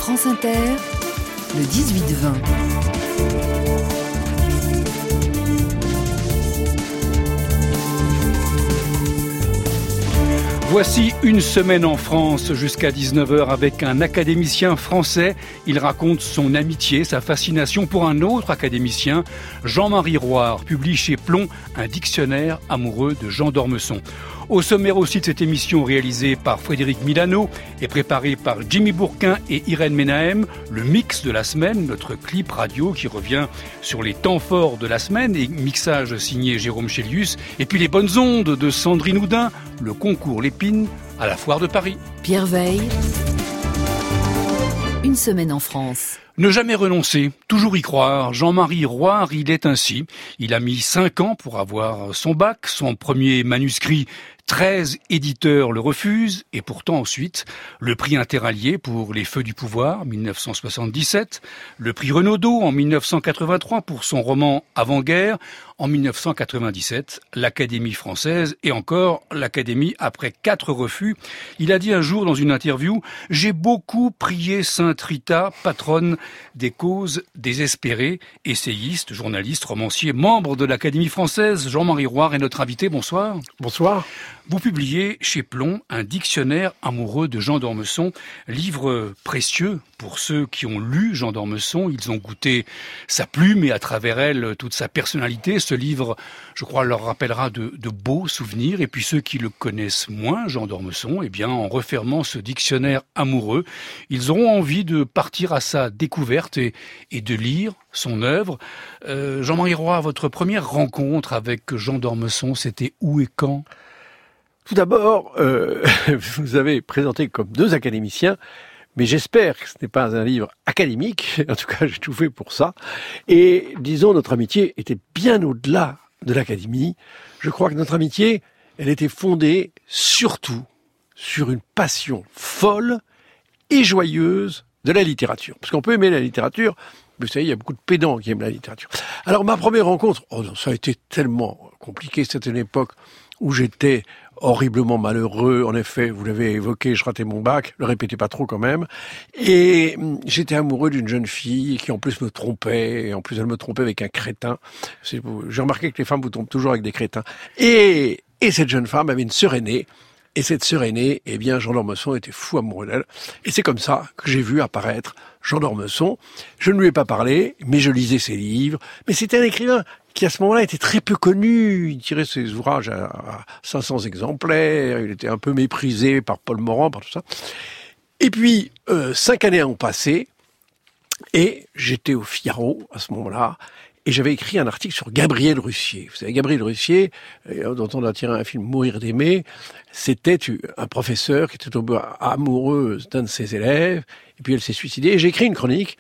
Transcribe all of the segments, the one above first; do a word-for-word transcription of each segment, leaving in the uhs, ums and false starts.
France Inter, le dix-huit vingt. Voici une semaine en France jusqu'à dix-neuf heures avec un académicien français. Il raconte son amitié, sa fascination pour un autre académicien. Jean-Marie Roire publie chez Plon un dictionnaire amoureux de Jean d'Ormesson. Au sommaire aussi de cette émission réalisée par Frédéric Milano et préparée par Jimmy Bourquin et Irène Menahem, le mix de la semaine, notre clip radio qui revient sur les temps forts de la semaine et mixage signé Jérôme Chélius. Et puis les bonnes ondes de Sandrine Houdin, le concours Lépine à la Foire de Paris. Pierre Veille, une semaine en France. Ne jamais renoncer, toujours y croire. Jean-Marie Roire, il est ainsi. Il a mis cinq ans pour avoir son bac, son premier manuscrit. treize éditeurs le refusent, et pourtant ensuite, le prix Interallié pour Les Feux du Pouvoir, mille neuf cent soixante-dix-sept, le prix Renaudot en mille neuf cent quatre-vingt-trois pour son roman Avant-guerre, en mille neuf cent quatre-vingt-dix-sept, l'Académie française, et encore l'Académie après quatre refus. Il a dit un jour dans une interview « J'ai beaucoup prié Sainte Rita, patronne des causes désespérées », essayiste, journaliste, romancier, membre de l'Académie française. Jean-Marie Roire est notre invité, bonsoir. Bonsoir. Vous publiez chez Plon un dictionnaire amoureux de Jean d'Ormesson, livre précieux pour ceux qui ont lu Jean d'Ormesson. Ils ont goûté sa plume et à travers elle toute sa personnalité. Ce livre, je crois, leur rappellera de, de beaux souvenirs. Et puis ceux qui le connaissent moins, Jean d'Ormesson, eh bien, en refermant ce dictionnaire amoureux, ils auront envie de partir à sa découverte et, et de lire son œuvre. Euh, Jean-Marie Roy, votre première rencontre avec Jean d'Ormesson, c'était où et quand ? Tout d'abord, euh, vous avez présenté comme deux académiciens, mais j'espère que ce n'est pas un livre académique. En tout cas, j'ai tout fait pour ça. Et disons, notre amitié était bien au-delà de l'académie. Je crois que notre amitié, elle était fondée surtout sur une passion folle et joyeuse de la littérature. Parce qu'on peut aimer la littérature, mais vous savez, il y a beaucoup de pédants qui aiment la littérature. Alors, ma première rencontre, oh non, ça a été tellement compliqué. C'était une époque où j'étais horriblement malheureux. En effet, vous l'avez évoqué, je ratais mon bac, le répétez pas trop quand même. Et j'étais amoureux d'une jeune fille qui en plus me trompait, et en plus elle me trompait avec un crétin. C'est, j'ai remarqué que les femmes vous trompent toujours avec des crétins. Et, et cette jeune femme avait une sœur aînée. Et cette sœur aînée, eh bien, Jean d'Ormesson était fou amoureux d'elle. Et c'est comme ça que j'ai vu apparaître Jean d'Ormesson. Je ne lui ai pas parlé, mais je lisais ses livres. Mais c'était un écrivain qui, à ce moment-là, était très peu connu. Il tirait ses ouvrages à, à cinq cents exemplaires. Il était un peu méprisé par Paul Morand, par tout ça. Et puis, euh, cinq années ont passé. Et j'étais au Figaro, à ce moment-là. Et j'avais écrit un article sur Gabriel Russier. Vous savez, Gabriel Russier, dont on a tiré un film Mourir d'aimer, c'était un professeur qui était tombé amoureux d'un de ses élèves, et puis elle s'est suicidée. Et j'ai écrit une chronique,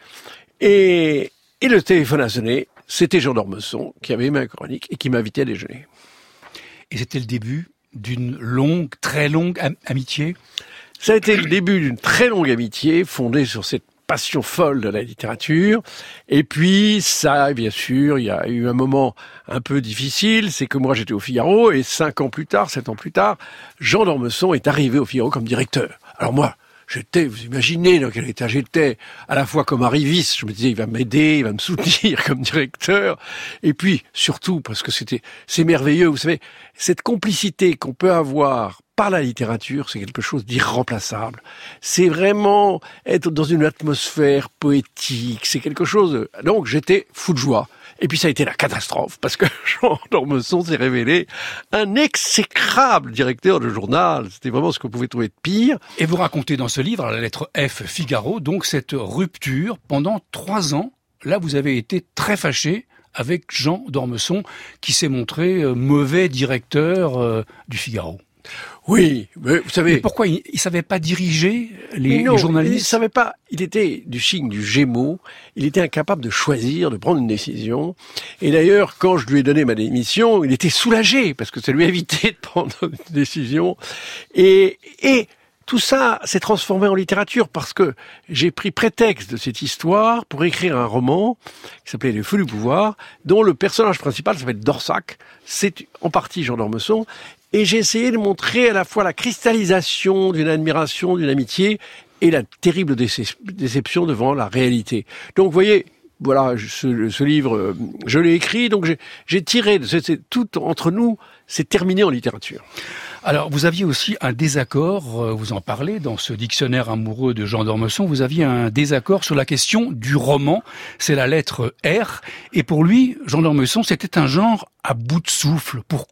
et, et le téléphone a sonné. C'était Jean d'Ormesson qui avait aimé ma chronique et qui m'invitait à déjeuner. Et c'était le début d'une longue, très longue am- amitié. Ça a été le début d'une très longue amitié fondée sur cette passion folle de la littérature. Et puis, ça, bien sûr, il y a eu un moment un peu difficile, c'est que moi, j'étais au Figaro, et cinq ans plus tard, sept ans plus tard, Jean d'Ormesson est arrivé au Figaro comme directeur. Alors moi, j'étais, vous imaginez dans quel état j'étais, à la fois comme arriviste, je me disais, il va m'aider, il va me soutenir comme directeur, et puis, surtout, parce que c'était, c'est merveilleux, vous savez, cette complicité qu'on peut avoir par la littérature, c'est quelque chose d'irremplaçable. C'est vraiment être dans une atmosphère poétique, c'est quelque chose de... Donc, j'étais fou de joie. Et puis, ça a été la catastrophe, parce que Jean d'Ormesson s'est révélé un exécrable directeur de journal. C'était vraiment ce qu'on pouvait trouver de pire. Et vous racontez dans ce livre, à la lettre F Figaro, donc cette rupture pendant trois ans. Là, vous avez été très fâché avec Jean d'Ormesson, qui s'est montré mauvais directeur euh, du Figaro. Oui, mais vous savez... Mais pourquoi il ne savait pas diriger les, non, les journalistes? Il ne savait pas. Il était du signe du Gémeaux. Il était incapable de choisir, de prendre une décision. Et d'ailleurs, quand je lui ai donné ma démission, il était soulagé parce que ça lui a évité de prendre une décision. Et, et tout ça s'est transformé en littérature parce que j'ai pris prétexte de cette histoire pour écrire un roman qui s'appelait Les Feux du Pouvoir, dont le personnage principal s'appelle Dorsac. C'est en partie Jean d'Ormesson. Et j'ai essayé de montrer à la fois la cristallisation d'une admiration, d'une amitié, et la terrible déce- déception devant la réalité. Donc, vous voyez, voilà, ce, ce livre, je l'ai écrit, donc j'ai, j'ai tiré, c'est, c'est, tout entre nous, c'est terminé en littérature. Alors, vous aviez aussi un désaccord, vous en parlez dans ce dictionnaire amoureux de Jean d'Ormesson, vous aviez un désaccord sur la question du roman, c'est la lettre R, et pour lui, Jean d'Ormesson, c'était un genre à bout de souffle. Pourquoi ?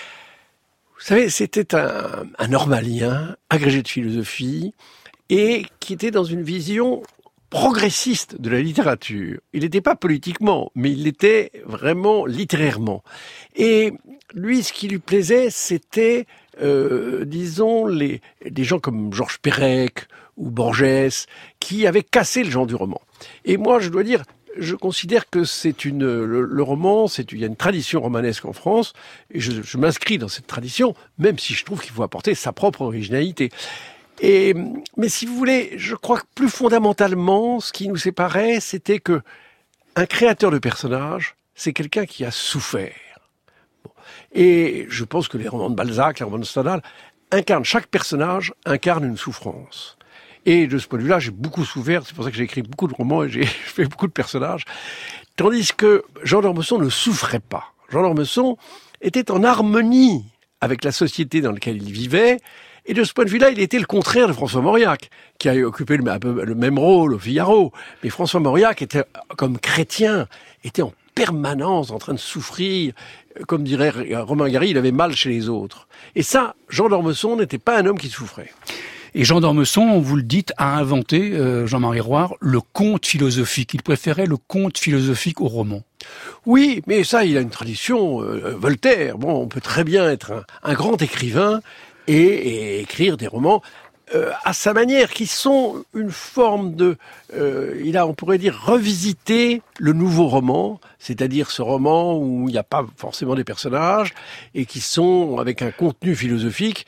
Vous savez, c'était un, un normalien, agrégé de philosophie, et qui était dans une vision progressiste de la littérature. Il n'était pas politiquement, mais il l'était vraiment littérairement. Et lui, ce qui lui plaisait, c'était, euh, disons, les, des gens comme Georges Perec ou Borges, qui avaient cassé le genre du roman. Et moi, je dois dire, je considère que c'est une, le, le roman, c'est, il y a une tradition romanesque en France, et je, je m'inscris dans cette tradition, même si je trouve qu'il faut apporter sa propre originalité. Et, mais si vous voulez, je crois que plus fondamentalement, ce qui nous séparait, c'était que un créateur de personnage, c'est quelqu'un qui a souffert. Bon. Et je pense que les romans de Balzac, les romans de Stendhal, incarnent, chaque personnage incarne une souffrance. Et de ce point de vue-là, j'ai beaucoup souffert, c'est pour ça que j'ai écrit beaucoup de romans et j'ai fait beaucoup de personnages. Tandis que Jean d'Ormesson ne souffrait pas. Jean d'Ormesson était en harmonie avec la société dans laquelle il vivait. Et de ce point de vue-là, il était le contraire de François Mauriac, qui a occupé le, le même rôle au Figaro. Mais François Mauriac était, comme chrétien, était en permanence en train de souffrir. Comme dirait Romain Gary, il avait mal chez les autres. Et ça, Jean d'Ormesson n'était pas un homme qui souffrait. Et Jean d'Ormesson, vous le dites, a inventé, euh, Jean-Marie Roire, le conte philosophique. Il préférait le conte philosophique au roman. Oui, mais ça, il a une tradition. Euh, Voltaire, bon, on peut très bien être un, un grand écrivain et, et écrire des romans euh, à sa manière, qui sont une forme de... Euh, il a, on pourrait dire, revisité le nouveau roman, c'est-à-dire ce roman où il n'y a pas forcément des personnages et qui sont avec un contenu philosophique,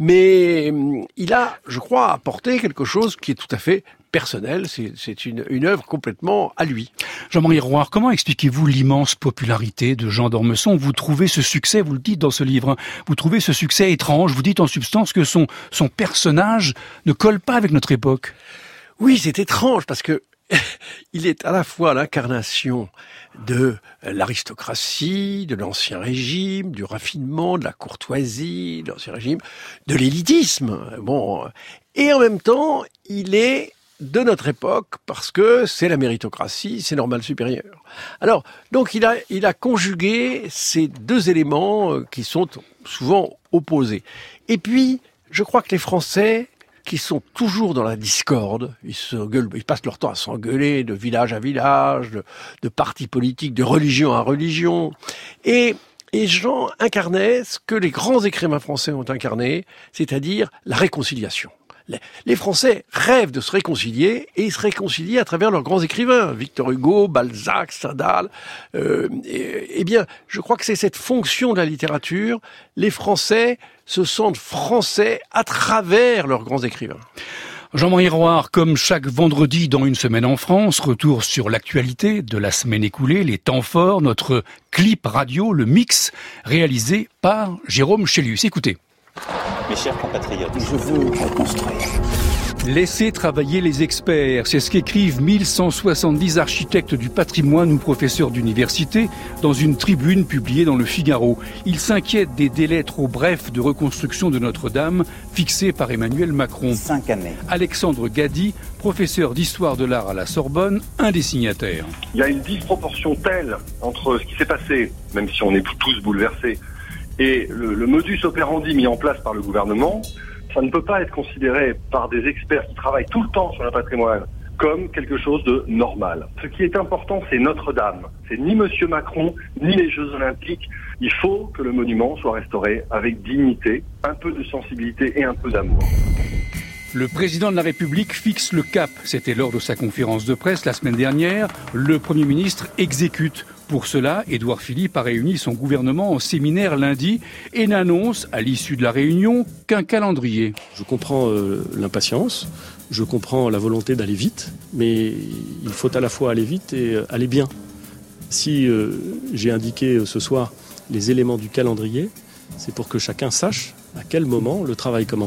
mais il a, je crois, apporté quelque chose qui est tout à fait personnel, c'est, c'est une, une œuvre complètement à lui. Jean-Marie Roire, comment expliquez-vous l'immense popularité de Jean d'Ormesson ? Vous trouvez ce succès, vous le dites dans ce livre, hein, vous trouvez ce succès étrange, vous dites en substance que son, son personnage ne colle pas avec notre époque. Oui, c'est étrange parce que il est à la fois l'incarnation de l'aristocratie, de l'ancien régime, du raffinement, de la courtoisie, de l'ancien régime, de l'élitisme. Bon, et en même temps, il est de notre époque parce que c'est la méritocratie, c'est normal supérieur. Alors, donc il a, il a conjugué ces deux éléments qui sont souvent opposés. Et puis, je crois que les Français, qui sont toujours dans la discorde, ils se gueulent, ils passent leur temps à s'engueuler de village à village, de, de parti politique, de religion à religion. Et, et Jean incarnait ce que les grands écrivains français ont incarné, c'est-à-dire la réconciliation. Les Français rêvent de se réconcilier et ils se réconcilient à travers leurs grands écrivains, Victor Hugo, Balzac, Stendhal. Euh, et, et bien, je crois que c'est cette fonction de la littérature. Les Français se sentent français à travers leurs grands écrivains. Jean-Marie Roire, comme chaque vendredi dans Une semaine en France, retour sur l'actualité de la semaine écoulée, les temps forts, notre clip radio, le mix, réalisé par Jérôme Chélius. Écoutez. Mes chers compatriotes, je veux reconstruire. Laissez travailler les experts, c'est ce qu'écrivent mille cent soixante-dix architectes du patrimoine ou professeurs d'université dans une tribune publiée dans le Figaro. Ils s'inquiètent des délais trop brefs de reconstruction de Notre-Dame fixés par Emmanuel Macron. Cinq années. Alexandre Gady, professeur d'histoire de l'art à la Sorbonne, un des signataires. Il y a une disproportion telle entre ce qui s'est passé, même si on est tous bouleversés, et le, le modus operandi mis en place par le gouvernement, ça ne peut pas être considéré par des experts qui travaillent tout le temps sur le patrimoine comme quelque chose de normal. Ce qui est important, c'est Notre-Dame. C'est ni Monsieur Macron, ni les Jeux Olympiques. Il faut que le monument soit restauré avec dignité, un peu de sensibilité et un peu d'amour. Le président de la République fixe le cap. C'était lors de sa conférence de presse la semaine dernière. Le Premier ministre exécute. Pour cela, Édouard Philippe a réuni son gouvernement en séminaire lundi et n'annonce, à l'issue de la réunion, qu'un calendrier. Je comprends euh, l'impatience, je comprends la volonté d'aller vite, mais il faut à la fois aller vite et euh, aller bien. Si euh, j'ai indiqué euh, ce soir les éléments du calendrier, c'est pour que chacun sache à quel moment le travail commençait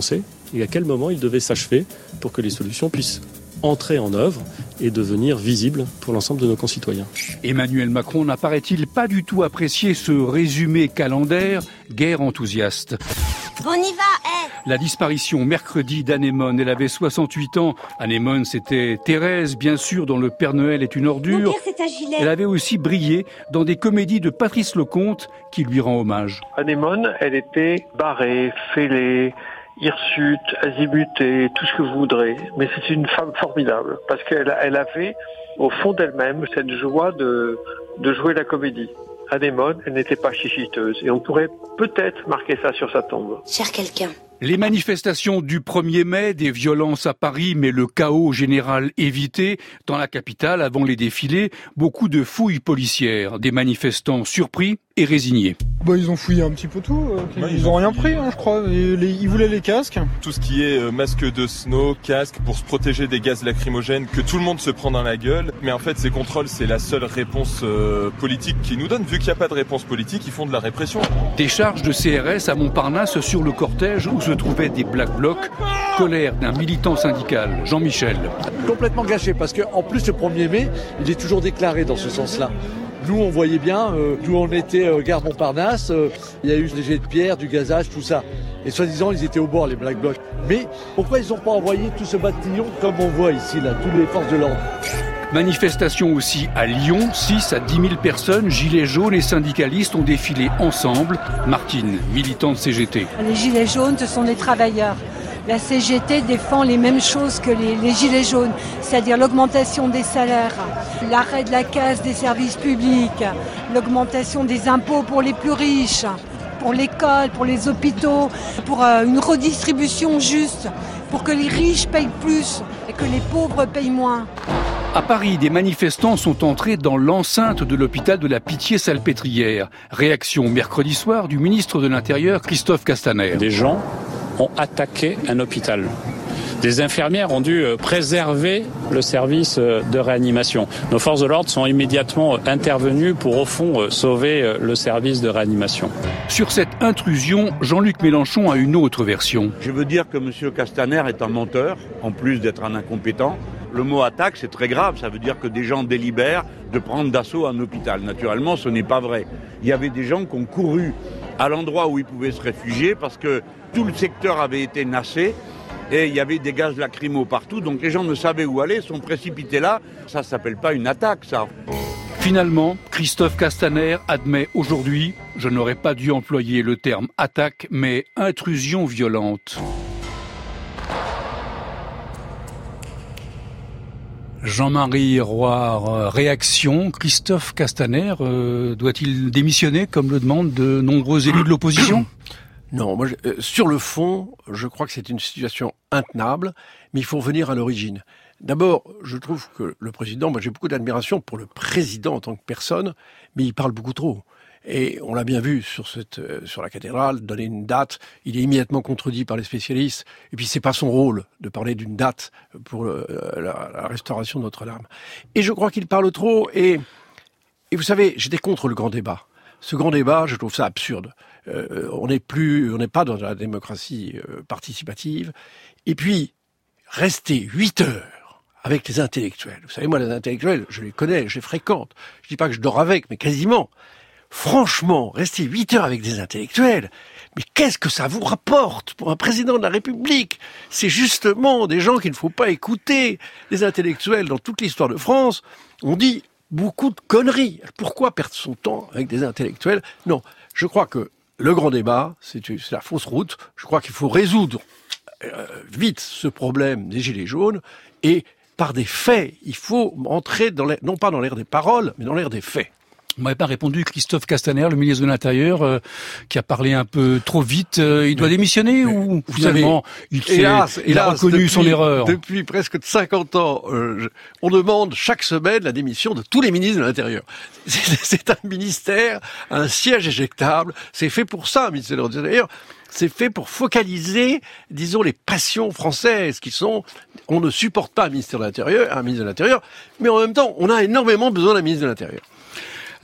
et à quel moment il devait s'achever pour que les solutions puissent entrer en œuvre et devenir visibles pour l'ensemble de nos concitoyens. Emmanuel Macron n'apparaît-il pas du tout apprécié ce résumé calendaire, guère enthousiaste. On y va, eh La disparition mercredi d'Anémone, elle avait soixante-huit ans. Anémone, c'était Thérèse, bien sûr, dans Le Père Noël est une ordure. Mon père, c'est un gilet. Elle avait aussi brillé dans des comédies de Patrice Lecomte qui lui rend hommage. Anémone, elle était barrée, fêlée, hirsute, azimutée, tout ce que vous voudrez. Mais c'est une femme formidable parce qu'elle elle avait au fond d'elle-même cette joie de, de jouer la comédie. Anémone, elle n'était pas chichiteuse et on pourrait peut-être marquer ça sur sa tombe. Cher quelqu'un. Les manifestations du premier mai, des violences à Paris, mais le chaos général évité. Dans la capitale, avant les défilés, beaucoup de fouilles policières. Des manifestants surpris et résignés. Bah, ils ont fouillé un petit peu tout. Euh, ils, ouais, ils ont rien pris, hein, je crois. Et les, ils voulaient les casques. Tout ce qui est euh, masque de snow, casque pour se protéger des gaz lacrymogènes que tout le monde se prend dans la gueule. Mais en fait, ces contrôles, c'est la seule réponse euh, politique qu'ils nous donnent. Vu qu'il n'y a pas de réponse politique, ils font de la répression. Des charges de C R S à Montparnasse sur le cortège où se trouvaient des Black Blocs. Colère d'un militant syndical, Jean-Michel. Complètement gâché parce qu'en plus le premier mai, il est toujours déclaré dans ce sens-là. Nous, on voyait bien, euh, nous on était euh, gare Montparnasse, euh, il y a eu des jets de pierre, du gazage, tout ça. Et soi-disant, ils étaient au bord, les Black Blocs. Mais pourquoi ils n'ont pas envoyé tout ce bataillon comme on voit ici, là, toutes les forces de l'ordre ? Manifestation aussi à Lyon, six à dix mille personnes, gilets jaunes et syndicalistes ont défilé ensemble. Martine, militante C G T. Les gilets jaunes, ce sont des travailleurs. La C G T défend les mêmes choses que les, les gilets jaunes, c'est-à-dire l'augmentation des salaires, l'arrêt de la casse des services publics, l'augmentation des impôts pour les plus riches, pour l'école, pour les hôpitaux, pour euh, une redistribution juste, pour que les riches payent plus et que les pauvres payent moins. À Paris, des manifestants sont entrés dans l'enceinte de l'hôpital de la Pitié-Salpêtrière. Réaction mercredi soir du ministre de l'Intérieur, Christophe Castaner. Des gens ont attaqué un hôpital. Des infirmières ont dû préserver le service de réanimation. Nos forces de l'ordre sont immédiatement intervenues pour, au fond, sauver le service de réanimation. Sur cette intrusion, Jean-Luc Mélenchon a une autre version. Je veux dire que M. Castaner est un menteur, en plus d'être un incompétent. Le mot attaque, c'est très grave. Ça veut dire que des gens délibèrent de prendre d'assaut un hôpital. Naturellement, ce n'est pas vrai. Il y avait des gens qui ont couru à l'endroit où ils pouvaient se réfugier parce que tout le secteur avait été nassé et il y avait des gaz lacrymaux partout. Donc les gens ne savaient où aller, sont précipités là. Ça ne s'appelle pas une attaque, ça. Finalement, Christophe Castaner admet aujourd'hui, je n'aurais pas dû employer le terme attaque, mais intrusion violente. Jean-Marie Roire, réaction. Christophe Castaner, euh, doit-il démissionner comme le demandent de nombreux élus de l'opposition ? Non, moi, je, euh, sur le fond, je crois que c'est une situation intenable, mais il faut revenir à l'origine. D'abord, je trouve que le président, moi j'ai beaucoup d'admiration pour le président en tant que personne, mais il parle beaucoup trop. Et on l'a bien vu sur cette, euh, sur la cathédrale, donner une date, il est immédiatement contredit par les spécialistes. Et puis c'est pas son rôle de parler d'une date pour euh, la, la restauration de Notre-Dame. Et je crois qu'il parle trop. Et, et vous savez, j'étais contre le grand débat. Ce grand débat, je trouve ça absurde. Euh, on n'est plus, on n'est pas dans la démocratie euh, participative. Et puis rester huit heures avec les intellectuels. Vous savez, moi, les intellectuels, je les connais, je les fréquente. Je dis pas que je dors avec, mais quasiment. Franchement, rester huit heures avec des intellectuels, mais qu'est-ce que ça vous rapporte pour un président de la République ? C'est justement des gens qu'il ne faut pas écouter. Les intellectuels, dans toute l'histoire de France, ont dit beaucoup de conneries. Pourquoi perdre son temps avec des intellectuels ? Non, je crois que le grand débat, c'est, c'est la fausse route. Je crois qu'il faut résoudre euh, vite ce problème des gilets jaunes et par des faits. Il faut entrer dans l'air, non pas dans l'ère des paroles, mais dans l'ère des faits. Vous m'avez pas répondu, Christophe Castaner, le ministre de l'Intérieur, euh, qui a parlé un peu trop vite. Euh, il doit démissionner mais, ou finalement savez, il, s'est, hélas, il hélas, a reconnu depuis, son erreur? Depuis presque cinquante ans, euh, je, on demande chaque semaine la démission de tous les ministres de l'Intérieur. C'est, c'est un ministère, un siège éjectable. C'est fait pour ça, un ministère de l'Intérieur. C'est fait pour focaliser, disons, les passions françaises qui sont... On ne supporte pas un ministère de l'Intérieur, un ministre de l'Intérieur, mais en même temps, on a énormément besoin d'un ministre de l'Intérieur.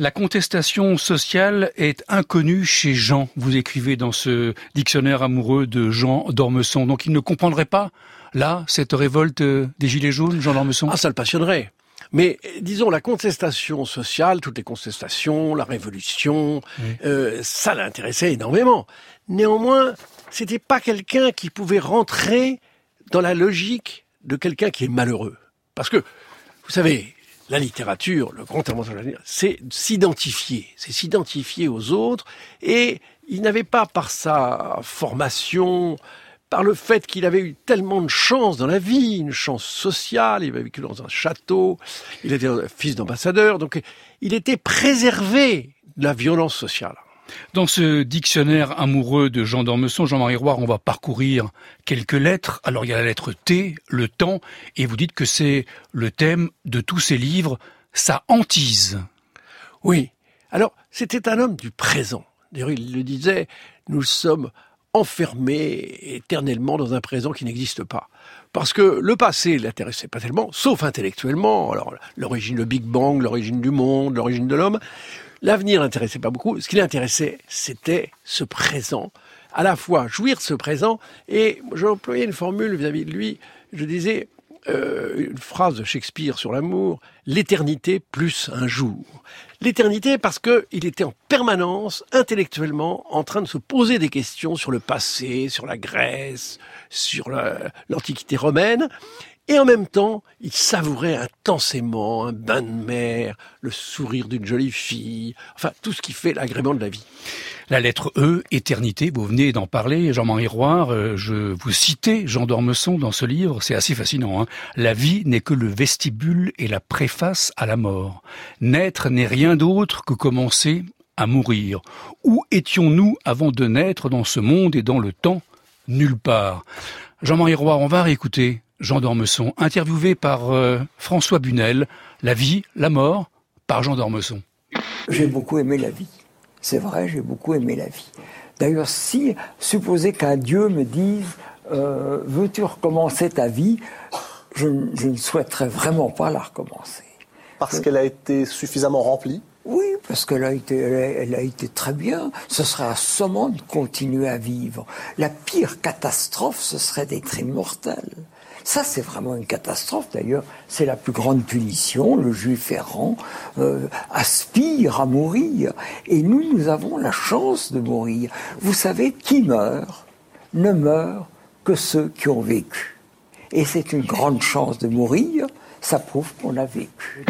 La contestation sociale est inconnue chez Jean. Vous écrivez dans ce dictionnaire amoureux de Jean d'Ormesson. Donc il ne comprendrait pas, là, cette révolte des Gilets jaunes, Jean d'Ormesson? Ah, ça le passionnerait. Mais disons, la contestation sociale, toutes les contestations, la révolution, oui. euh, ça l'intéressait énormément. Néanmoins, c'était pas quelqu'un qui pouvait rentrer dans la logique de quelqu'un qui est malheureux. Parce que, vous savez, la littérature, le grand avantage de la littérature, c'est s'identifier, c'est s'identifier aux autres, et il n'avait pas, par sa formation, par le fait qu'il avait eu tellement de chance dans la vie, une chance sociale, il avait vécu dans un château, il était fils d'ambassadeur, donc il était préservé de la violence sociale. Dans ce dictionnaire amoureux de Jean d'Ormesson, Jean-Marie Roire, on va parcourir quelques lettres. Alors il y a la lettre T, le temps, et vous dites que c'est le thème de tous ces livres, sa hantise. Oui, alors c'était un homme du présent. D'ailleurs il le disait, nous sommes enfermés éternellement dans un présent qui n'existe pas. Parce que le passé ne l'intéressait pas tellement, sauf intellectuellement. Alors l'origine, le Big Bang, l'origine du monde, l'origine de l'homme. L'avenir l'intéressait pas beaucoup. Ce qui l'intéressait, c'était ce présent. À la fois jouir de ce présent, et j'ai employé une formule vis-à-vis de lui. Je disais euh, une phrase de Shakespeare sur l'amour, l'éternité plus un jour. L'éternité parce que il était en permanence, intellectuellement, en train de se poser des questions sur le passé, sur la Grèce, sur la, l'Antiquité romaine. Et en même temps, il savourait intensément un bain de mer, le sourire d'une jolie fille, enfin tout ce qui fait l'agrément de la vie. La lettre E, éternité, vous venez d'en parler, Jean-Marie Roire, euh, je vous citais Jean d'Ormesson dans ce livre, c'est assez fascinant. Hein. La vie n'est que le vestibule et la préface à la mort. Naître n'est rien d'autre que commencer à mourir. Où étions-nous avant de naître dans ce monde et dans le temps? Nulle part. Jean-Marie Roire, on va réécouter Jean d'Ormesson, interviewé par euh, François Bunel, La vie, la mort, par Jean d'Ormesson. J'ai beaucoup aimé la vie. C'est vrai, j'ai beaucoup aimé la vie. D'ailleurs, si, supposez qu'un Dieu me dise euh, « Veux-tu recommencer ta vie ?» je, je ne souhaiterais vraiment pas la recommencer. Parce qu'elle a été suffisamment remplie? Oui, parce qu'elle a été, elle a, elle a été très bien. Ce serait assommant de continuer à vivre. La pire catastrophe, ce serait d'être immortel. Ça, c'est vraiment une catastrophe. D'ailleurs, c'est la plus grande punition. Le juif errant euh, aspire à mourir. Et nous, nous avons la chance de mourir. Vous savez, qui meurt ne meurt que ceux qui ont vécu. Et c'est une grande chance de mourir. Ça prouve qu'on a vécu.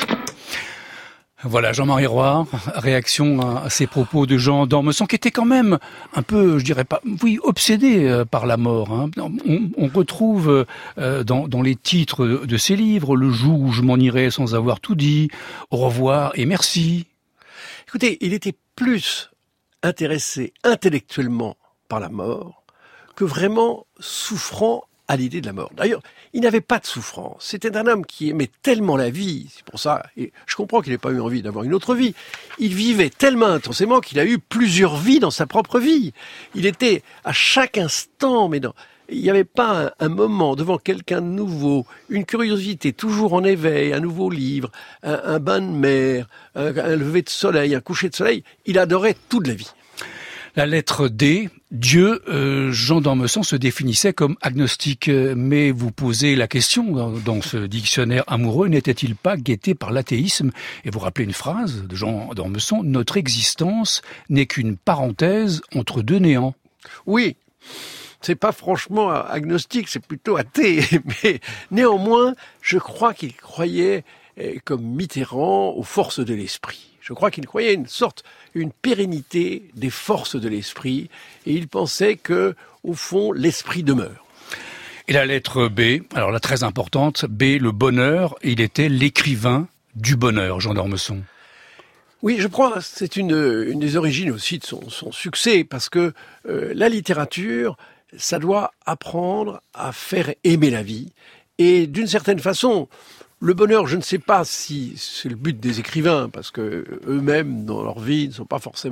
Voilà, Jean-Marie Roire, réaction à ces propos de Jean d'Ormesson, qui était quand même un peu, je dirais pas, oui, obsédé par la mort. Hein. On, on retrouve euh, dans, dans les titres de ses livres, Le jour où je m'en irai sans avoir tout dit, Au revoir et merci. Écoutez, il était plus intéressé intellectuellement par la mort que vraiment souffrant à l'idée de la mort. D'ailleurs, il n'avait pas de souffrance. C'était un homme qui aimait tellement la vie. C'est pour ça, et je comprends qu'il n'ait pas eu envie d'avoir une autre vie. Il vivait tellement intensément qu'il a eu plusieurs vies dans sa propre vie. Il était à chaque instant, mais non, il n'y avait pas un, un moment devant quelqu'un de nouveau, une curiosité toujours en éveil, un nouveau livre, un, un bain de mer, un, un lever de soleil, un coucher de soleil. Il adorait toute la vie. La lettre D, Dieu, euh, Jean d'Ormesson se définissait comme agnostique. Mais vous posez la question dans, dans ce dictionnaire amoureux, n'était-il pas guetté par l'athéisme? Et vous rappelez une phrase de Jean d'Ormesson, notre existence n'est qu'une parenthèse entre deux néants. Oui, c'est pas franchement agnostique, c'est plutôt athée. Mais néanmoins, je crois qu'il croyait, comme Mitterrand, aux forces de l'esprit. Je crois qu'il croyait une sorte, une pérennité des forces de l'esprit, et il pensait que, au fond, l'esprit demeure. Et la lettre B, alors là très importante, B, le bonheur, il était l'écrivain du bonheur, Jean d'Ormesson. Oui, je crois que c'est une, une des origines aussi de son, son succès, parce que euh, la littérature, ça doit apprendre à faire aimer la vie, et d'une certaine façon, le bonheur, je ne sais pas si c'est le but des écrivains, parce que eux-mêmes, dans leur vie, ne sont pas forcément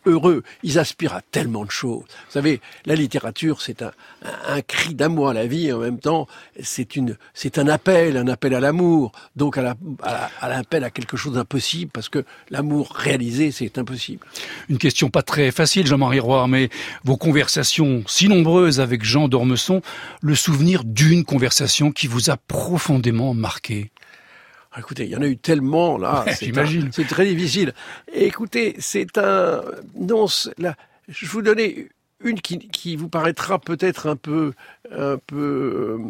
heureux. Ils aspirent à tellement de choses. Vous savez, la littérature, c'est un, un, un cri d'amour à la vie, et en même temps, c'est une, c'est un appel, un appel à l'amour. Donc, à, la, à, à l'appel à quelque chose d'impossible, parce que l'amour réalisé, c'est impossible. Une question pas très facile, Jean-Marie Roy, mais vos conversations si nombreuses avec Jean d'Ormesson, le souvenir d'une conversation qui vous a profondément marqué? Écoutez, il y en a eu tellement, là, ouais, c'est, j'imagine. Un, c'est très difficile. Écoutez, c'est un... Non, c'est, là, je vais vous donner une qui, qui vous paraîtra peut-être un peu... un peu euh,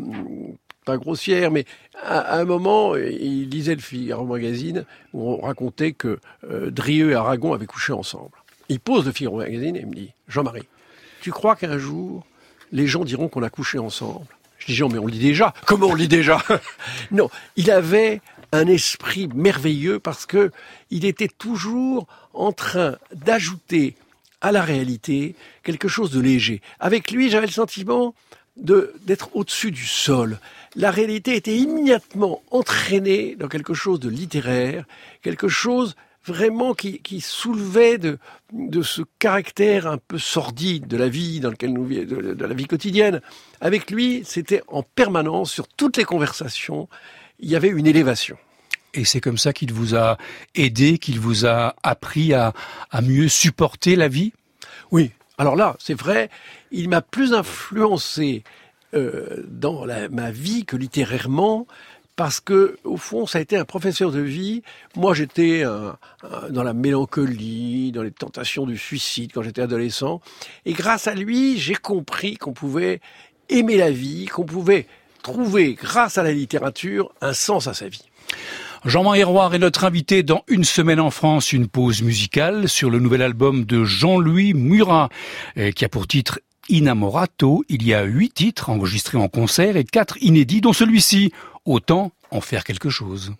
pas grossière, mais à, à un moment, il lisait le Figaro Magazine, où on racontait que euh, Drieux et Aragon avaient couché ensemble. Il pose le Figaro Magazine et il me dit, Jean-Marie, tu crois qu'un jour, les gens diront qu'on a couché ensemble? Je dis, Jean, mais on le dit déjà. Comment on le dit déjà? Non, il avait un esprit merveilleux parce que il était toujours en train d'ajouter à la réalité quelque chose de léger. Avec lui, j'avais le sentiment de, d'être au-dessus du sol. La réalité était immédiatement entraînée dans quelque chose de littéraire, quelque chose vraiment qui, qui soulevait de, de ce caractère un peu sordide de la vie dans lequel nous de, de la vie quotidienne. Avec lui, c'était en permanence, sur toutes les conversations, il y avait une élévation. Et c'est comme ça qu'il vous a aidé, qu'il vous a appris à, à mieux supporter la vie? Oui. Alors là, c'est vrai, il m'a plus influencé euh, dans la, ma vie que littérairement, parce que au fond, ça a été un professeur de vie. Moi, j'étais un, un, dans la mélancolie, dans les tentations du suicide quand j'étais adolescent. Et grâce à lui, j'ai compris qu'on pouvait aimer la vie, qu'on pouvait trouver, grâce à la littérature, un sens à sa vie. Jean-Marie Roy est notre invité dans Une semaine en France, une pause musicale sur le nouvel album de Jean-Louis Murat, qui a pour titre Innamorato. Il y a huit titres enregistrés en concert et quatre inédits, dont celui-ci. Autant en faire quelque chose.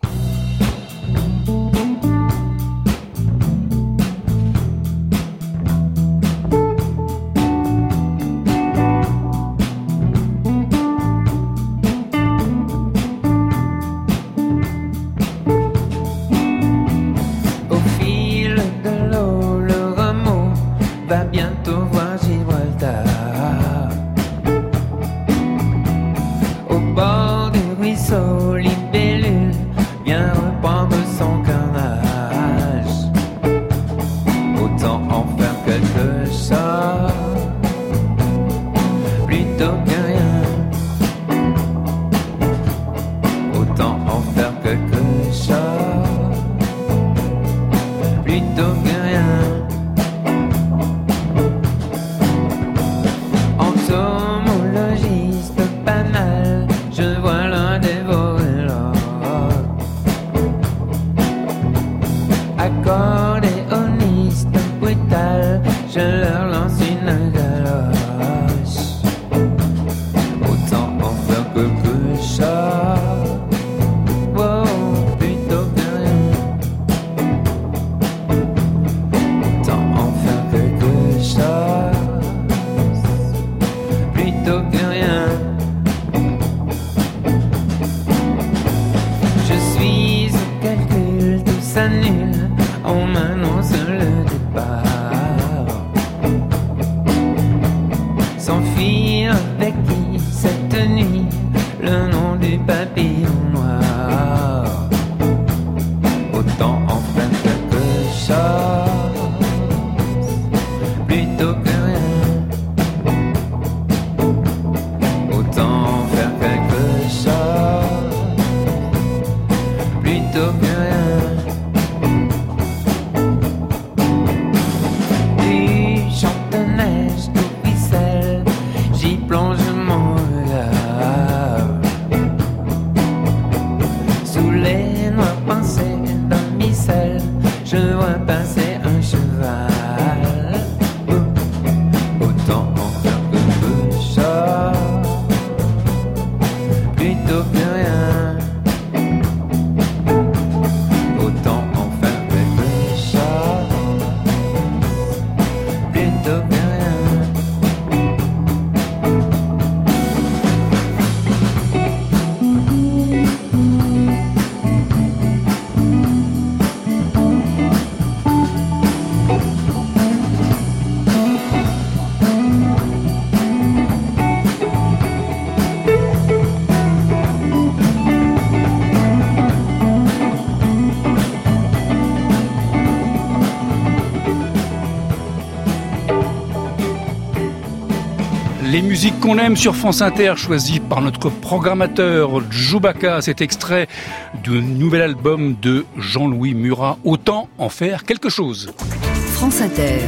musique qu'on aime sur France Inter, choisie par notre programmateur Djoubaka. Cet extrait du nouvel album de Jean-Louis Murat. Autant en faire quelque chose. France Inter,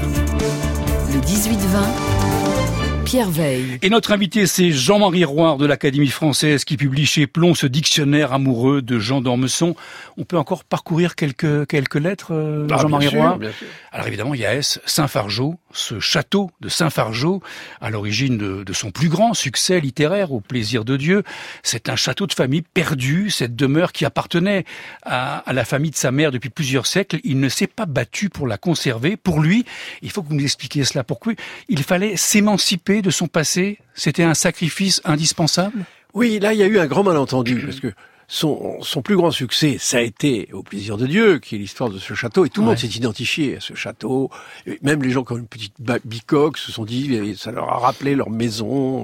le dix-huit vingt. Pierre Veille. Et notre invité, c'est Jean-Marie Roire de l'Académie française qui publie chez Plon ce dictionnaire amoureux de Jean d'Ormesson. On peut encore parcourir quelques quelques lettres, euh, ah, Jean-Marie Roire. Alors évidemment, il y a S, Saint-Fargeau, ce château de Saint-Fargeau, à l'origine de, de son plus grand succès littéraire, Au plaisir de Dieu. C'est un château de famille perdu, cette demeure qui appartenait à, à la famille de sa mère depuis plusieurs siècles. Il ne s'est pas battu pour la conserver. Pour lui, il faut que vous nous expliquiez cela. Pourquoi il fallait s'émanciper de son passé? C'était un sacrifice indispensable? Oui, là, il y a eu un grand malentendu, parce que son, son plus grand succès, ça a été Au plaisir de Dieu, qui est l'histoire de ce château, et tout le ouais. monde s'est identifié à ce château. Et même les gens qui ont une petite bicoque se sont dit, ça leur a rappelé leur maison.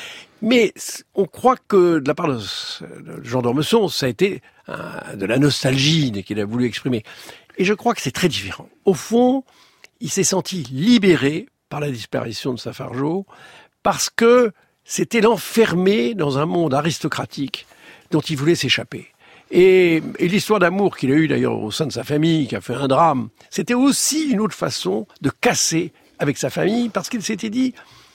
Mais on croit que, de la part de Jean d'Ormesson, ça a été un, de la nostalgie qu'il a voulu exprimer. Et je crois que c'est très différent. Au fond, il s'est senti libéré par la disparition de Saint-Fargeau, parce que c'était l'enfermer dans un monde aristocratique dont il voulait s'échapper. Et, et l'histoire d'amour qu'il a eue d'ailleurs au sein de sa famille, qui a fait un drame, c'était aussi une autre façon de casser avec sa famille, parce qu'il s'était dit,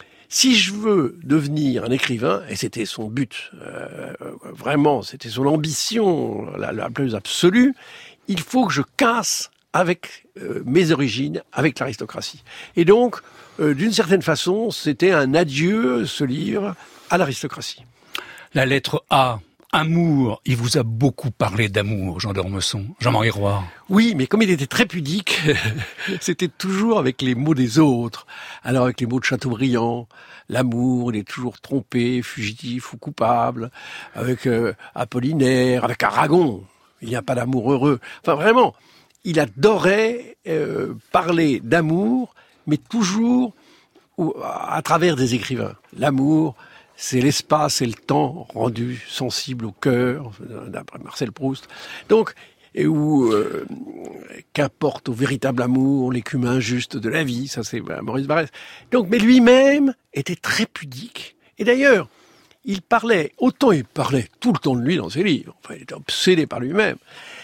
si je veux devenir un écrivain, et c'était son but, euh, vraiment, c'était son ambition la, la plus absolue, il faut que je casse avec euh, mes origines, avec l'aristocratie. Et donc, euh, d'une certaine façon, c'était un adieu, ce livre, à l'aristocratie. La lettre A, amour. Il vous a beaucoup parlé d'amour, Jean d'Ormesson. Jean-Marie Roire. Oui, mais comme il était très pudique, c'était toujours avec les mots des autres. Alors avec les mots de Chateaubriand, l'amour, il est toujours trompé, fugitif ou coupable. Avec euh, Apollinaire, avec Aragon, il n'y a pas d'amour heureux. Enfin vraiment, il adorait euh, parler d'amour, mais toujours ou, à travers des écrivains. L'amour, c'est l'espace et le temps rendu sensible au cœur, d'après Marcel Proust. Donc, et où, euh, qu'importe au véritable amour, l'écume injuste de la vie, ça c'est ben, Maurice Barrès. Donc, mais lui-même était très pudique. Et d'ailleurs, il parlait, autant il parlait tout le temps de lui dans ses livres, enfin il était obsédé par lui-même,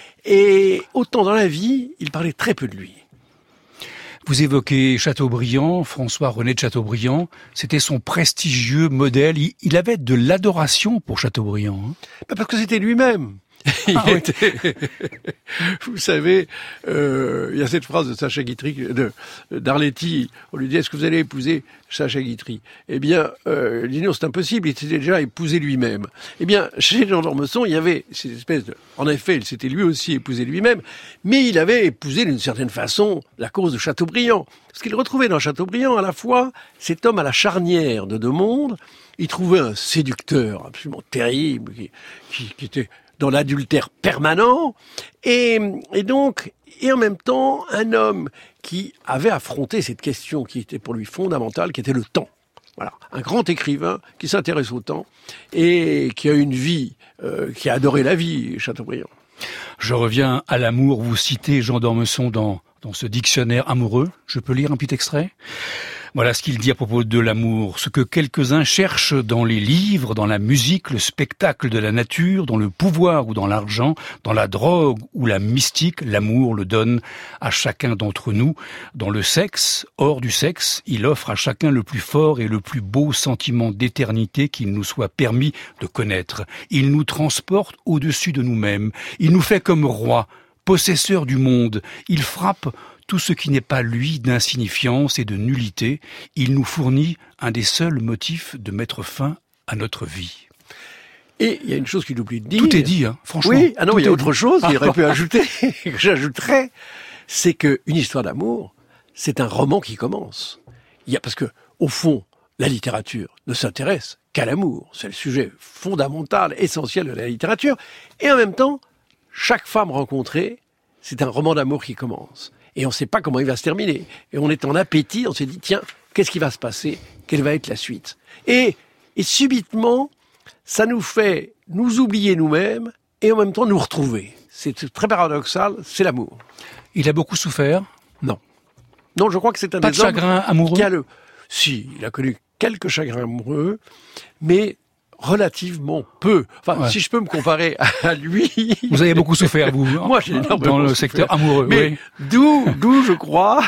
et autant dans la vie, il parlait très peu de lui. Vous évoquez Chateaubriand, François-René de Chateaubriand, c'était son prestigieux modèle. Il avait de l'adoration pour Chateaubriand. Hein. Bah parce que c'était lui-même. Il ah, était... oui. Vous savez, euh, il y a cette phrase de Sacha Guitry, de d'Arletty. On lui dit, est-ce que vous allez épouser Sacha Guitry? Eh bien, euh, il dit non, c'est impossible. Il s'était déjà épousé lui-même. Eh bien, chez Jean d'Ormesson, il y avait cette espèce de... En effet, il s'était lui aussi épousé lui-même, mais il avait épousé d'une certaine façon la cause de Chateaubriand. Parce qu'il retrouvait dans Chateaubriand à la fois cet homme à la charnière de deux mondes. Il trouvait un séducteur absolument terrible, qui, qui, qui était dans l'adultère permanent, et, et donc, et en même temps, un homme qui avait affronté cette question qui était pour lui fondamentale, qui était le temps. Voilà, un grand écrivain qui s'intéresse au temps et qui a une vie, euh, qui a adoré la vie, Chateaubriand. Je reviens à l'amour. Vous citez Jean d'Ormesson dans, dans ce dictionnaire amoureux. Je peux lire un petit extrait ? Voilà ce qu'il dit à propos de l'amour. Ce que quelques-uns cherchent dans les livres, dans la musique, le spectacle de la nature, dans le pouvoir ou dans l'argent, dans la drogue ou la mystique, l'amour le donne à chacun d'entre nous. Dans le sexe, hors du sexe, il offre à chacun le plus fort et le plus beau sentiment d'éternité qu'il nous soit permis de connaître. Il nous transporte au-dessus de nous-mêmes. Il nous fait comme rois, possesseurs du monde. Il frappe tout ce qui n'est pas lui d'insignifiance et de nullité. Il nous fournit un des seuls motifs de mettre fin à notre vie. Et il y a une chose qu'il oublie de dire. Tout est dit, hein, franchement. Oui, ah non, il y a autre dit. chose qu'il aurait pu ajouter, que j'ajouterais, c'est que une histoire d'amour, c'est un roman qui commence. Il y a, parce que, au fond, la littérature ne s'intéresse qu'à l'amour. C'est le sujet fondamental, essentiel de la littérature. Et en même temps, chaque femme rencontrée, c'est un roman d'amour qui commence. Et on ne sait pas comment il va se terminer. Et on est en appétit, on s'est dit, tiens, qu'est-ce qui va se passer? Quelle va être la suite? Et, et subitement, ça nous fait nous oublier nous-mêmes et en même temps nous retrouver. C'est très paradoxal, c'est l'amour. Il a beaucoup souffert? Non. Non, je crois que c'est un pas des de chagrin hommes amoureux qui a le... Si, il a connu quelques chagrins amoureux, mais relativement peu. Enfin, ouais. si je peux me comparer à lui... Vous avez beaucoup souffert, vous, moi, j'ai énormément dans le souffert. secteur amoureux. Mais oui. d'où, d'où, je crois,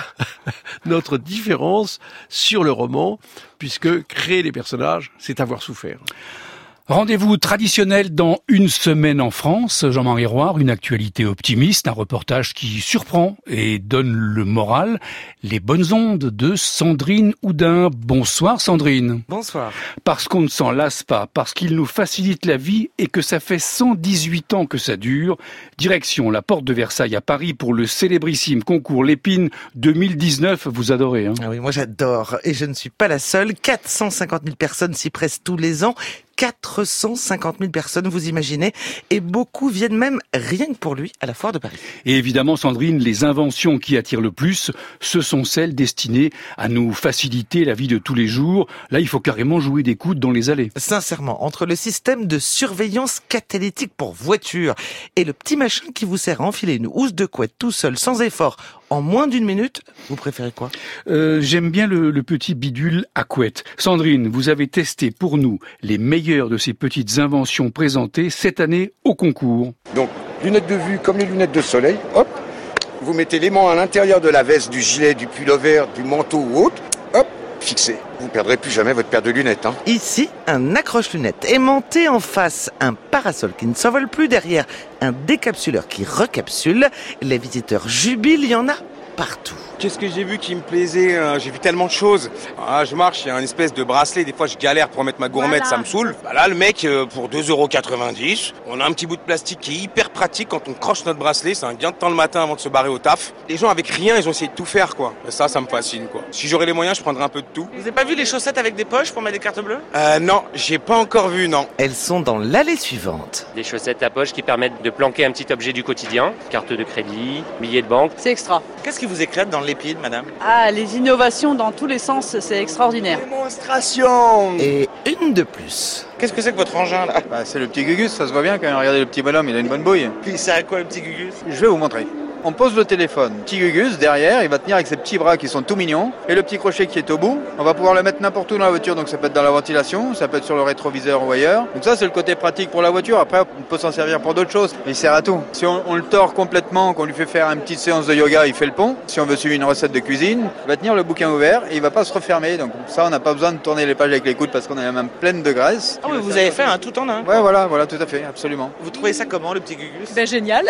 notre différence sur le roman, puisque créer les personnages, c'est avoir souffert. Rendez-vous traditionnel dans une semaine en France. Jean-Marie Roire, une actualité optimiste, un reportage qui surprend et donne le moral. Les bonnes ondes de Sandrine Houdin. Bonsoir Sandrine. Bonsoir. Parce qu'on ne s'en lasse pas, parce qu'il nous facilite la vie et que ça fait cent dix-huit ans que ça dure. Direction la porte de Versailles à Paris pour le célébrissime concours Lépine deux mille dix-neuf. Vous adorez, hein? Ah oui, moi j'adore. Et je ne suis pas la seule. quatre cent cinquante mille personnes s'y pressent tous les ans. quatre cent cinquante mille personnes, vous imaginez, et beaucoup viennent même rien que pour lui à la foire de Paris. Et évidemment, Sandrine, les inventions qui attirent le plus, ce sont celles destinées à nous faciliter la vie de tous les jours. Là, il faut carrément jouer des coudes dans les allées. Sincèrement, entre le système de surveillance catalytique pour voiture et le petit machin qui vous sert à enfiler une housse de couette tout seul, sans effort, en moins d'une minute, vous préférez quoi ? euh, J'aime bien le, le petit bidule à couette. Sandrine, vous avez testé pour nous les meilleures de ces petites inventions présentées cette année au concours. Donc, lunettes de vue comme les lunettes de soleil, hop, vous mettez l'aimant à l'intérieur de la veste, du gilet, du pull-over, du manteau ou autre, hop, fixé. Vous ne perdrez plus jamais votre paire de lunettes. Hein. Ici, un accroche-lunettes aimanté en face, un parasol qui ne s'envole plus derrière, un décapsuleur qui recapsule. Les visiteurs jubilent, il y en a partout. Qu'est-ce que j'ai vu qui me plaisait euh, J'ai vu tellement de choses. Ah, je marche, il y a une espèce de bracelet. Des fois, je galère pour mettre ma gourmette, voilà. Ça me saoule. Bah là, le mec, euh, pour deux euros quatre-vingt-dix, on a un petit bout de plastique qui est hyper pratique quand on croche notre bracelet. C'est un gain de temps le matin avant de se barrer au taf. Les gens, avec rien, ils ont essayé de tout faire, quoi. Et ça, ça me fascine, quoi. Si j'aurais les moyens, je prendrais un peu de tout. Vous avez pas vu les chaussettes avec des poches pour mettre des cartes bleues ? Euh, non, j'ai pas encore vu, non. Elles sont dans l'allée suivante. Des chaussettes à poche qui permettent de planquer un petit objet du quotidien. Carte de crédit, billet de banque. C'est extra. Qu'est-ce qui vous éclate dans l'épine, madame ? Ah, les innovations dans tous les sens, c'est extraordinaire. Démonstration. Et une de plus. Qu'est-ce que c'est que votre engin, là ? Bah, c'est le petit Gugus, ça se voit bien quand même. Regardez le petit bonhomme, il a une bonne bouille. Puis ça a quoi, le petit Gugus ? Je vais vous montrer. On pose le téléphone. Petit Gugus, derrière, il va tenir avec ses petits bras qui sont tout mignons. Et le petit crochet qui est au bout. On va pouvoir le mettre n'importe où dans la voiture. Donc ça peut être dans la ventilation, ça peut être sur le rétroviseur ou ailleurs. Donc ça, c'est le côté pratique pour la voiture. Après, on peut s'en servir pour d'autres choses. Il sert à tout. Si on, on le tord complètement, qu'on lui fait faire une petite séance de yoga, il fait le pont. Si on veut suivre une recette de cuisine, il va tenir le bouquin ouvert et il va pas se refermer. Donc ça, on n'a pas besoin de tourner les pages avec les coudes parce qu'on a la main pleine de graisse. Ah oui, vous avez fait un tout en un. Ouais, voilà, voilà, tout à fait, absolument. Vous trouvez ça comment, le petit Gugus ? Ben génial.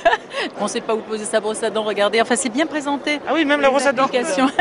On sait pas où poser sa brosse à dents, regardez. Enfin, c'est bien présenté. Ah oui, même la brosse à dents.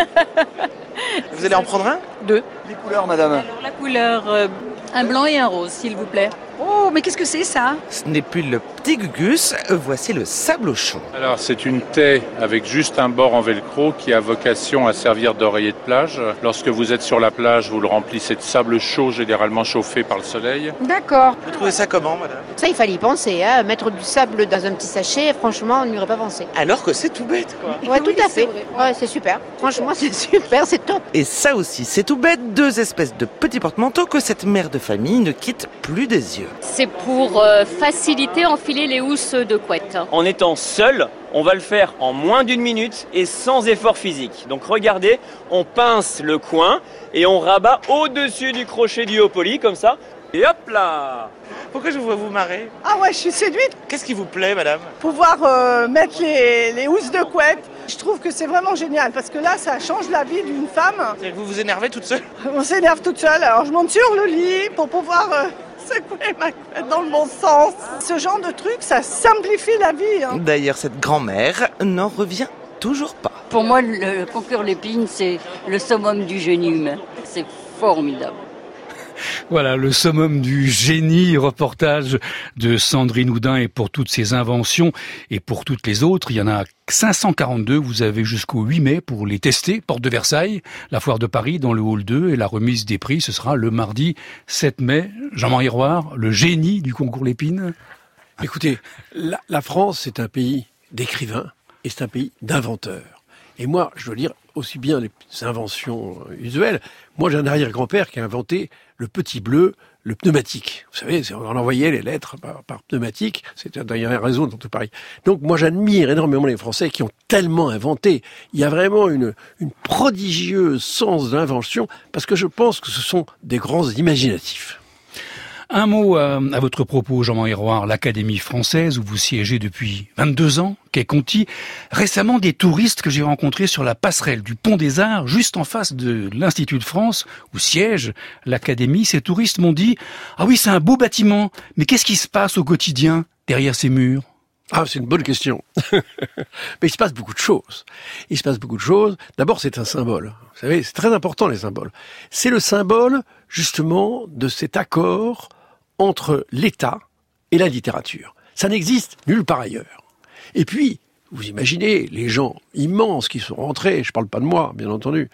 Vous allez en prendre un ? Deux. Les couleurs, madame. Alors, la couleur, euh, un blanc et un rose, s'il vous plaît. Oh, mais qu'est-ce que c'est, ça ? Ce n'est plus le petit Gugus, voici le sable au chaud. Alors, c'est une taie avec juste un bord en velcro qui a vocation à servir d'oreiller de plage. Lorsque vous êtes sur la plage, vous le remplissez de sable chaud, généralement chauffé par le soleil. D'accord. Vous trouvez ça comment, madame ? Ça, il fallait y penser, hein. Mettre du sable dans un petit sachet, franchement, on n'y aurait pas pensé. Alors que c'est tout bête, quoi. Ouais, tout à fait. Ouais, c'est super. Franchement, c'est super, c'est top. Et ça aussi, c'est tout bête, deux espèces de petits porte-manteaux que cette mère de famille ne quitte plus des yeux. C'est pour euh, faciliter enfiler les housses de couette. En étant seul, on va le faire en moins d'une minute et sans effort physique. Donc regardez, on pince le coin et on rabat au-dessus du crochet du haut poli, comme ça. Et hop là! Pourquoi je vous vois vous marrer? Ah ouais, je suis séduite. Qu'est-ce qui vous plaît, madame? Pouvoir euh, mettre les, les housses de couette. Je trouve que c'est vraiment génial parce que là, ça change la vie d'une femme. C'est-à-dire que vous vous énervez toute seule? On s'énerve toute seule. Alors je monte sur le lit pour pouvoir euh, secouer ma couette dans le bon sens. Ce genre de truc, ça simplifie la vie. Hein. D'ailleurs, cette grand-mère n'en revient toujours pas. Pour moi, le concours Lépine, c'est le summum du génie humain. C'est formidable. Voilà, le summum du génie, reportage de Sandrine Houdin, et pour toutes ses inventions et pour toutes les autres, il y en a cinq cent quarante-deux, vous avez jusqu'au huit mai pour les tester, porte de Versailles, la foire de Paris dans le hall deux, et la remise des prix, ce sera le mardi sept mai. Jean-Marie Roire, le génie du concours Lépine. Écoutez, la, la France, c'est un pays d'écrivains et c'est un pays d'inventeurs. Et moi, je dois dire, aussi bien les inventions usuelles. Moi, j'ai un arrière-grand-père qui a inventé le petit bleu, le pneumatique. Vous savez, on envoyait les lettres par, par pneumatique. C'était d'ailleurs un réseau dans tout Paris. Donc, moi, j'admire énormément les Français qui ont tellement inventé. Il y a vraiment une, une prodigieuse sens de l'invention parce que je pense que ce sont des grands imaginatifs. Un mot à, à votre propos, Jean-Marie Roire, l'Académie française où vous siégez depuis vingt-deux ans, quai Conti. Récemment, des touristes que j'ai rencontrés sur la passerelle du Pont des Arts, juste en face de l'Institut de France, où siège l'Académie, ces touristes m'ont dit « Ah oui, c'est un beau bâtiment, mais qu'est-ce qui se passe au quotidien derrière ces murs ?» Ah, c'est une bonne question. Mais il se passe beaucoup de choses. Il se passe beaucoup de choses. D'abord, c'est un symbole. Vous savez, c'est très important, les symboles. C'est le symbole, justement, de cet accord entre l'État et la littérature. Ça n'existe nulle part ailleurs. Et puis, vous imaginez les gens immenses qui sont rentrés, je parle pas de moi, bien entendu,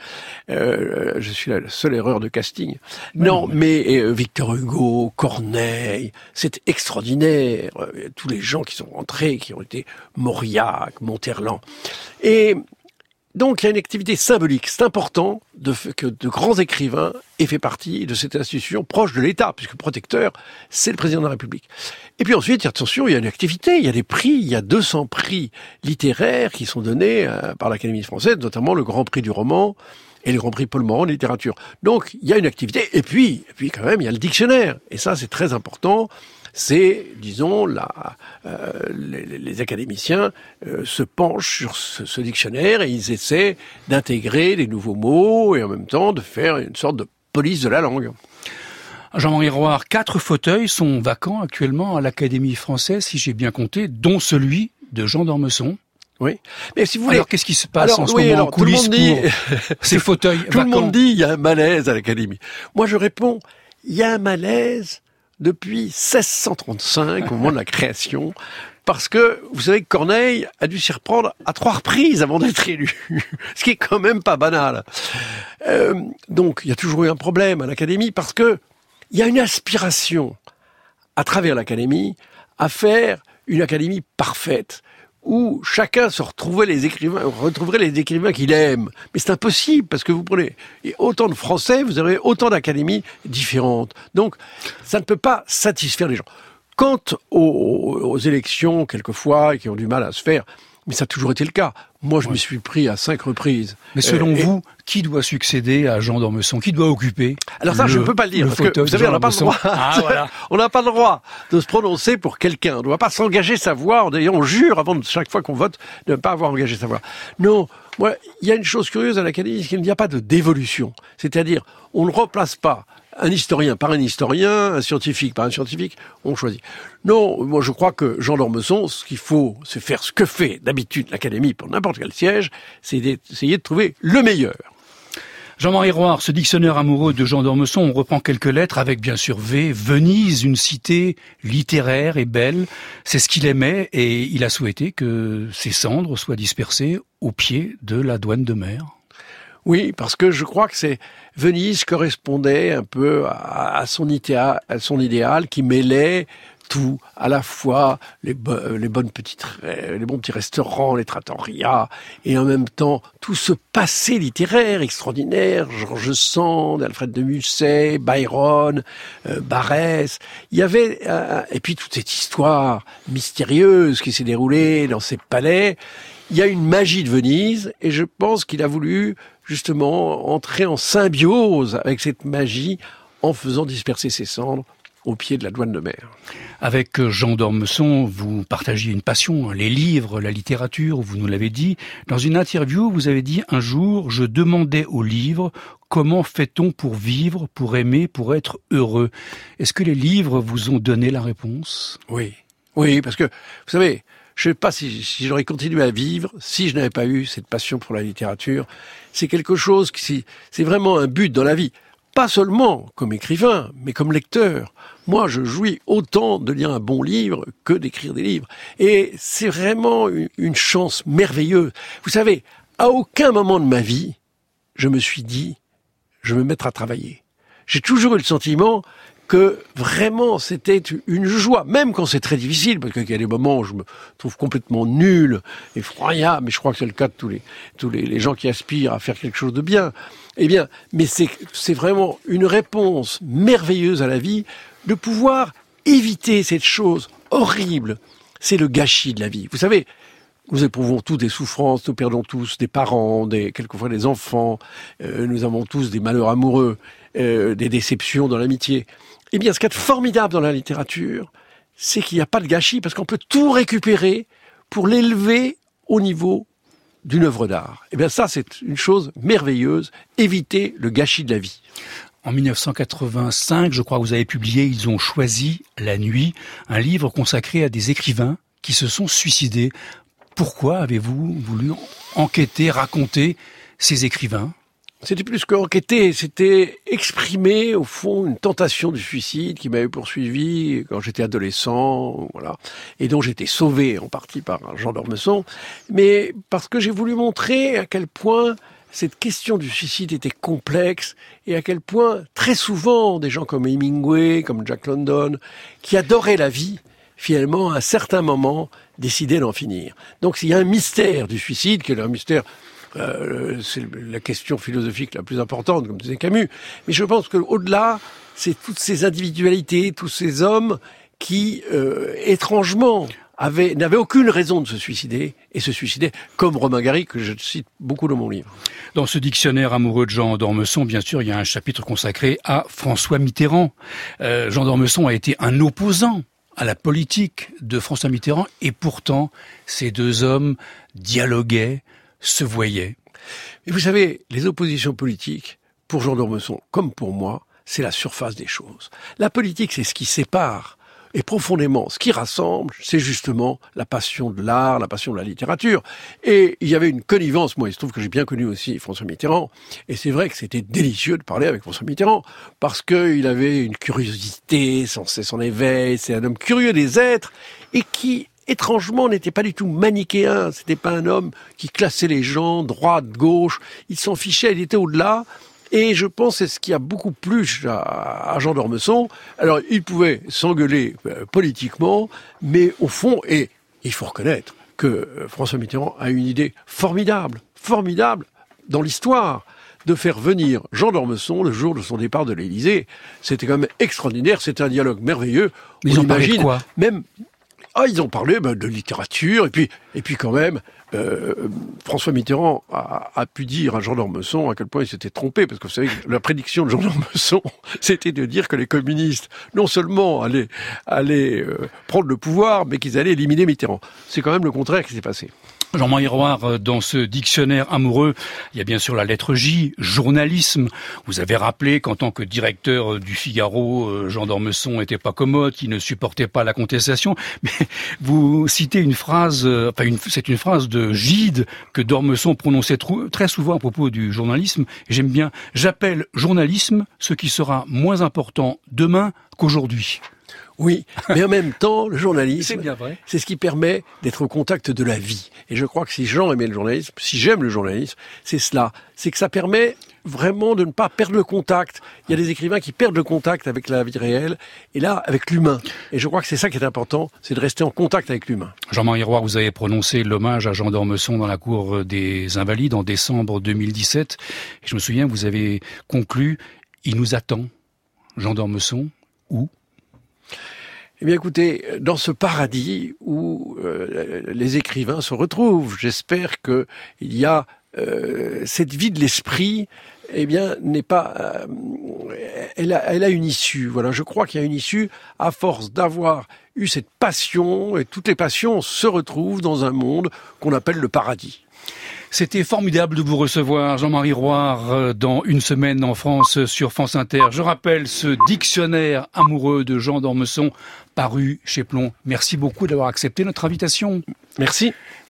euh, je suis la seule erreur de casting. Non, non mais euh, Victor Hugo, Corneille, c'est extraordinaire, euh, tous les gens qui sont rentrés, qui ont été Mauriac, Monterland. Et donc il y a une activité symbolique, c'est important de, que de grands écrivains aient fait partie de cette institution proche de l'État, puisque le protecteur, c'est le président de la République. Et puis ensuite, attention, il y a une activité, il y a des prix, il y a deux cents prix littéraires qui sont donnés euh, par l'Académie française, notamment le Grand Prix du roman et le Grand Prix Paul Morand de littérature. Donc il y a une activité, et puis, et puis quand même, il y a le dictionnaire, et ça c'est très important. C'est, disons, la, euh, les, les académiciens euh, se penchent sur ce, ce dictionnaire et ils essaient d'intégrer des nouveaux mots et en même temps de faire une sorte de police de la langue. Jean-Marie Roire, quatre fauteuils sont vacants actuellement à l'Académie française, si j'ai bien compté, dont celui de Jean d'Ormesson. Oui, mais si vous voulez... Alors, qu'est-ce qui se passe alors, en ce oui, moment alors, en coulisses tout le monde dit... pour ces fauteuils Tout vacants? le monde dit il y a un malaise à l'Académie. Moi, je réponds, il y a un malaise depuis seize cent trente-cinq, au moment de la création, parce que, vous savez que Corneille a dû s'y reprendre à trois reprises avant d'être élu, ce qui est quand même pas banal. Euh, donc, il y a toujours eu un problème à l'Académie, parce que il y a une aspiration, à travers l'Académie, à faire une Académie parfaite, où chacun se retrouvait les écrivains, retrouverait les écrivains qu'il aime. Mais c'est impossible, parce que vous prenez autant de Français, vous avez autant d'académies différentes. Donc, ça ne peut pas satisfaire les gens. Quant aux, aux élections, quelquefois, qui ont du mal à se faire, mais ça a toujours été le cas. Moi, je ouais. me suis pris à cinq reprises. Mais selon euh, vous, et... qui doit succéder à Jean d'Ormesson? Qui doit occuper? Alors ça, le, je ne peux pas le dire, le parce que, vous savez, on n'a pas le droit. Ah, voilà. On n'a pas le droit de se prononcer pour quelqu'un. On ne doit pas s'engager sa voix. D'ailleurs, on jure, avant de, chaque fois qu'on vote, de ne pas avoir engagé sa voix. Non, moi, il y a une chose curieuse à l'Académie, c'est qu'il n'y a pas de dévolution. C'est-à-dire, on ne replace pas un historien par un historien, un scientifique par un scientifique, on choisit. Non, moi je crois que Jean d'Ormesson, ce qu'il faut, c'est faire ce que fait d'habitude l'Académie pour n'importe quel siège, c'est d'essayer de trouver le meilleur. Jean-Marie Roire, ce dictionnaire amoureux de Jean d'Ormesson, on reprend quelques lettres avec bien sûr V. Venise, une cité littéraire et belle. C'est ce qu'il aimait et il a souhaité que ses cendres soient dispersées au pied de la douane de mer. Oui, parce que je crois que c'est Venise correspondait un peu à, à son idéal, à son idéal qui mêlait tout, à la fois les, bo les bonnes petites, les bons petits restaurants, les trattorias, et en même temps tout ce passé littéraire extraordinaire, George Sand, Alfred de Musset, Byron, euh, Barrès. Il y avait euh, et puis toute cette histoire mystérieuse qui s'est déroulée dans ces palais. Il y a une magie de Venise, et je pense qu'il a voulu justement entrer en symbiose avec cette magie en faisant disperser ses cendres au pied de la douane de mer. Avec Jean d'Ormesson, vous partagiez une passion, les livres, la littérature, vous nous l'avez dit. Dans une interview, vous avez dit un jour, je demandais aux livres, comment fait-on pour vivre, pour aimer, pour être heureux? Est-ce que les livres vous ont donné la réponse? Oui, oui, parce que, vous savez, je ne sais pas si, si j'aurais continué à vivre si je n'avais pas eu cette passion pour la littérature. C'est quelque chose qui, c'est vraiment un but dans la vie. Pas seulement comme écrivain, mais comme lecteur. Moi, je jouis autant de lire un bon livre que d'écrire des livres. Et c'est vraiment une, une chance merveilleuse. Vous savez, à aucun moment de ma vie, je me suis dit, je vais me mettre à travailler. J'ai toujours eu le sentiment que vraiment c'était une joie, même quand c'est très difficile, parce qu'il y a des moments où je me trouve complètement nul, effroyable, mais je crois que c'est le cas de tous les tous les, les gens qui aspirent à faire quelque chose de bien. Eh bien, mais c'est c'est vraiment une réponse merveilleuse à la vie de pouvoir éviter cette chose horrible. C'est le gâchis de la vie. Vous savez, nous éprouvons tous des souffrances, nous perdons tous des parents, des, quelquefois des enfants, euh, nous avons tous des malheurs amoureux, euh, des déceptions dans l'amitié. Eh bien, ce qu'il y a de formidable dans la littérature, c'est qu'il n'y a pas de gâchis, parce qu'on peut tout récupérer pour l'élever au niveau d'une œuvre d'art. Eh bien, ça, c'est une chose merveilleuse, éviter le gâchis de la vie. En mille neuf cent quatre-vingt-cinq, je crois que vous avez publié « Ils ont choisi la nuit », un livre consacré à des écrivains qui se sont suicidés. Pourquoi avez-vous voulu enquêter, raconter ces écrivains ? C'était plus qu'enquêter, c'était exprimer, au fond, une tentation du suicide qui m'avait poursuivi quand j'étais adolescent, voilà, et dont j'étais sauvé en partie par Jean d'Ormesson, mais parce que j'ai voulu montrer à quel point cette question du suicide était complexe et à quel point, très souvent, des gens comme Hemingway, comme Jack London, qui adoraient la vie, finalement, à un certain moment, décidaient d'en finir. Donc, il y a un mystère du suicide, qui est un mystère, euh, c'est la question philosophique la plus importante, comme disait Camus. Mais je pense qu'au-delà, c'est toutes ces individualités, tous ces hommes qui, euh, étrangement, avaient, n'avaient aucune raison de se suicider, et se suicidaient, comme Romain Gary, que je cite beaucoup dans mon livre. Dans ce dictionnaire amoureux de Jean d'Ormesson, bien sûr, il y a un chapitre consacré à François Mitterrand. Euh, Jean d'Ormesson a été un opposant à la politique de François Mitterrand, et pourtant, ces deux hommes dialoguaient, se voyaient. Mais vous savez, les oppositions politiques, pour Jean d'Ormesson, comme pour moi, c'est la surface des choses. La politique, c'est ce qui sépare. Et profondément, ce qui rassemble, c'est justement la passion de l'art, la passion de la littérature. Et il y avait une connivence. Moi, il se trouve que j'ai bien connu aussi François Mitterrand. Et c'est vrai que c'était délicieux de parler avec François Mitterrand, parce qu'il avait une curiosité sans cesse en éveil. C'est un homme curieux des êtres et qui, étrangement, n'était pas du tout manichéen. C'était pas un homme qui classait les gens droite, gauche. Il s'en fichait, il était au-delà. Et je pense que c'est ce qui a beaucoup plu à, à Jean d'Ormesson. Alors, il pouvait s'engueuler euh, politiquement, mais au fond, et il faut reconnaître que euh, François Mitterrand a une idée formidable, formidable dans l'histoire, de faire venir Jean d'Ormesson le jour de son départ de l'Élysée. C'était quand même extraordinaire, c'était un dialogue merveilleux. Ils ont parlé de quoi ? Même, ah, ils ont parlé ben, de littérature, et puis, et puis quand même, euh, François Mitterrand a, a pu dire à Jean d'Ormesson à quel point il s'était trompé, parce que vous savez que la prédiction de Jean d'Ormesson, c'était de dire que les communistes, non seulement allaient, allaient euh, prendre le pouvoir, mais qu'ils allaient éliminer Mitterrand. C'est quand même le contraire qui s'est passé. Jean-Marie Roire, dans ce dictionnaire amoureux, il y a bien sûr la lettre J, journalisme. Vous avez rappelé qu'en tant que directeur du Figaro, Jean d'Ormesson n'était pas commode, qu'il ne supportait pas la contestation. Mais vous citez une phrase, enfin une, c'est une phrase de Gide que d'Ormesson prononçait trop, très souvent à propos du journalisme. Et j'aime bien, j'appelle journalisme ce qui sera moins important demain qu'aujourd'hui. Oui, mais en même temps, le journalisme, c'est bien vrai. C'est ce qui permet d'être au contact de la vie. Et je crois que si Jean aimait le journalisme, si j'aime le journalisme, c'est cela. C'est que ça permet vraiment de ne pas perdre le contact. Il y a des écrivains qui perdent le contact avec la vie réelle, et là, avec l'humain. Et je crois que c'est ça qui est important, c'est de rester en contact avec l'humain. Jean-Marie Roire, vous avez prononcé l'hommage à Jean d'Ormesson dans la cour des Invalides en décembre deux mille dix-sept. Et je me souviens, vous avez conclu, il nous attend, Jean d'Ormesson, où ? Eh bien, écoutez, dans ce paradis où euh, les écrivains se retrouvent, j'espère que il y a euh, cette vie de l'esprit. Eh bien, n'est pas. Euh, elle a, elle a une issue. Voilà, je crois qu'il y a une issue à force d'avoir eu cette passion, et toutes les passions se retrouvent dans un monde qu'on appelle le paradis. C'était formidable de vous recevoir, Jean-Marie Roire, dans Une semaine en France sur France Inter. Je rappelle ce dictionnaire amoureux de Jean d'Ormesson, paru chez Plon. Merci beaucoup d'avoir accepté notre invitation. Merci.